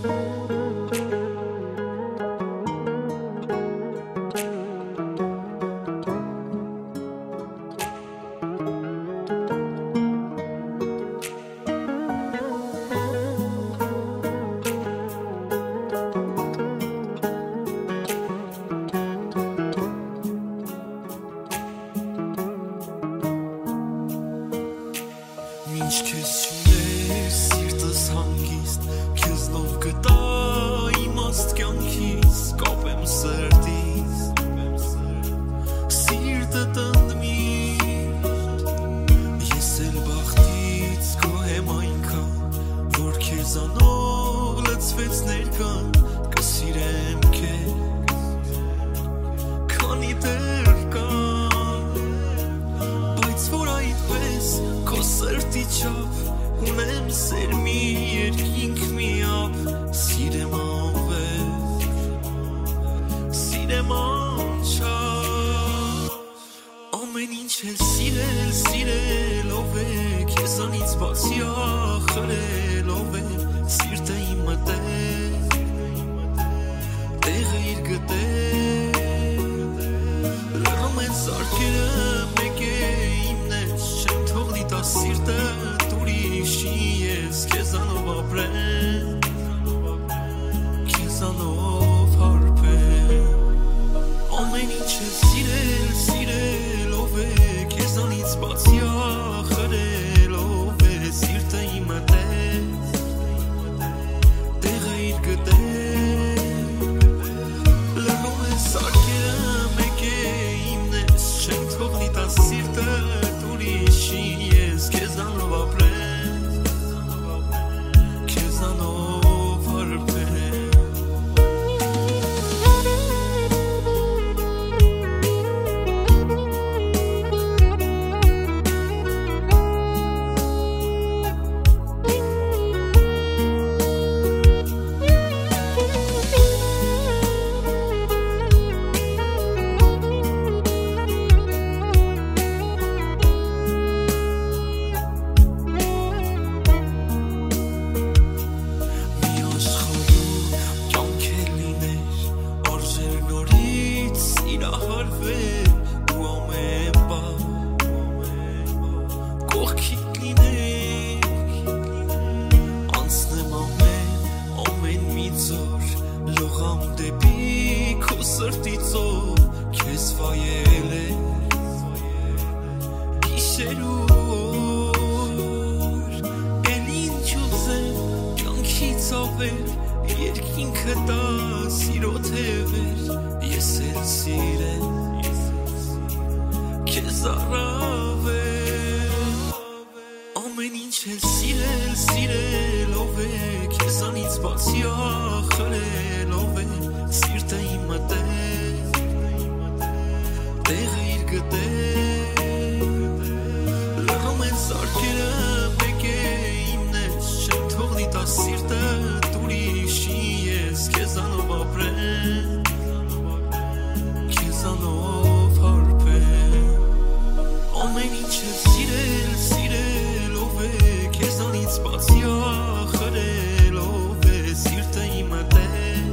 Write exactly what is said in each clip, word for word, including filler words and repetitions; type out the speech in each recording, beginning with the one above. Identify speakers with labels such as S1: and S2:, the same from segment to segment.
S1: Ինչ քեզ չուներ սիրտս հանգիստ քեզ լով գտա իմաստ կյանքից կապեմ սրտից սիրտը տնտմի ես էլ բախտից գոհեմ այնքան որ քեզանով լցվեց ներկան կսիրեմ քեզ քանի դեռ կան բայց որ այդպես սրտի չափ ունեմ սեր մի երկինք միապ սիրեմ անվեր սիրեմ անչափ ամեն ինչ էլ սիրել սիրելով է քեզանից բացի ախրելով է սիրտը իմ մտել տեղը իր գտել լռում են զարկերը մեկ է իմնես չեմ թողնի տա սիրտը ուրիշի ես քեզանով ապրեմ քեզանով հարբեմ ամեն ինչ է սիրել սիրելով է քեզանից բացի ախրելով է սիրտը իմ մտել տեղը իր գտել լռում են սարկերը մեկ է իմնես չեմ թողնի տա սիրտը ուրիշի ես քեզանով ապրեմ քեզանով հարբեմ լողամ դեպի քո սրտիցով քեզ վայել է գիշերուր էլ ինչ ուզեմ կյանքից ավել երկինքը տա սիրո թևեր ես էլ սիրեմ քեզ առավել ամեն ինչ էլ սիրել սիրելով է քեզանից բացի ախրելով է սիրտը իմ մտել տեղը իր գտել լռում են զարկերը մեկ է իմնես չեմ թողնի տա սիրտը ուրիշի ես քեզանով ապրեմ քեզանով հարբեմ ամեն ինչ է սիրել սիրելով է քեզանից բացի ախրելով է սիրտը իմ մտել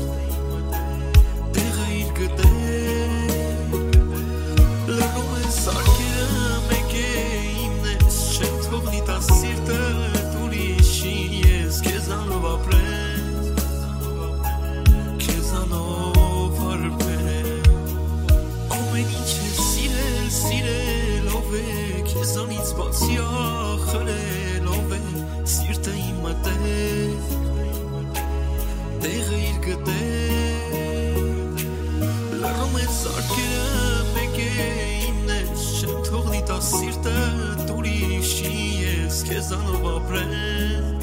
S1: տեղը իր գտել լռում են սարկերը մեկ է իմնես չեմ թողնի տա սիրտը ուրիշի ես քեզանով ապրեմ քեզանով հարբեմ ամեն ինչ է սիրել սիրելով է քեզանից բացի ախրելով է սիրտը իմ մտել տեղը իր գտել լռում են զարկերը մեկ է իմնես չեմ թողնի տա սիրտը ուրիշի ես քեզանով ապրեմ